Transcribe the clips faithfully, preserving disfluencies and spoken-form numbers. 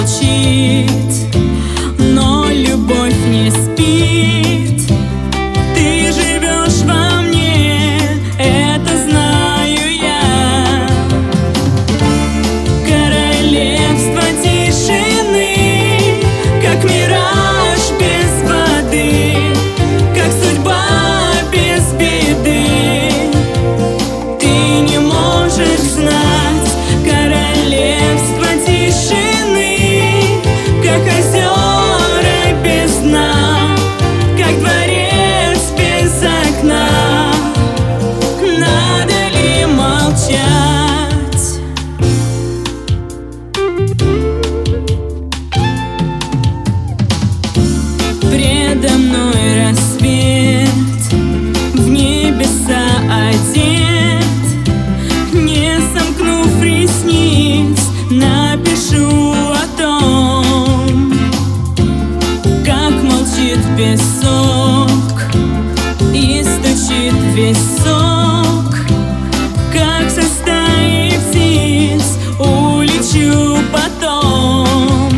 молчит, но любовь не спит. Ты живешь во мне, это знаю я. Королевство тишины, как мираж без воды, как судьба без беды. Ты не можешь знать королевство тишины, как озера без дна, как дворец без окна. Надо ли молчать? Предо мной рассвет, в небеса одет. Не сомкнув ресниц, напишу о том, как молчит песок и стучит весь сок, как со стаи птиц улечу потом.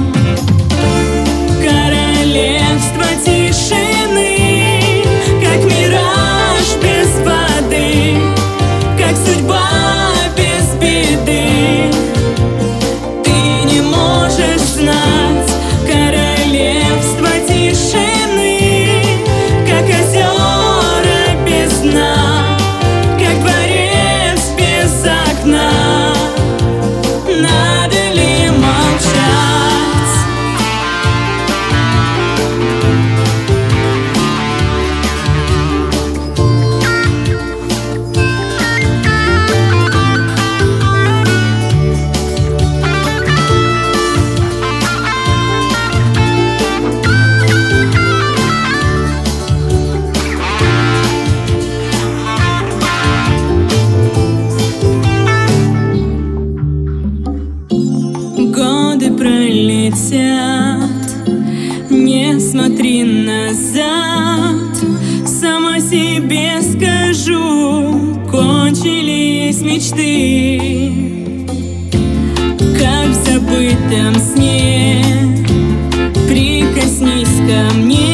Королевство тишины, как мираж без воды, как судьба без беды. Ты не можешь знать королевство тишины, как озера без дна, как дворец без окна. Надо ли молчать? Годы пролетят, не смотри назад. Сама себе скажу, кончились мечты. Как в забытом сне, прикоснись ко мне.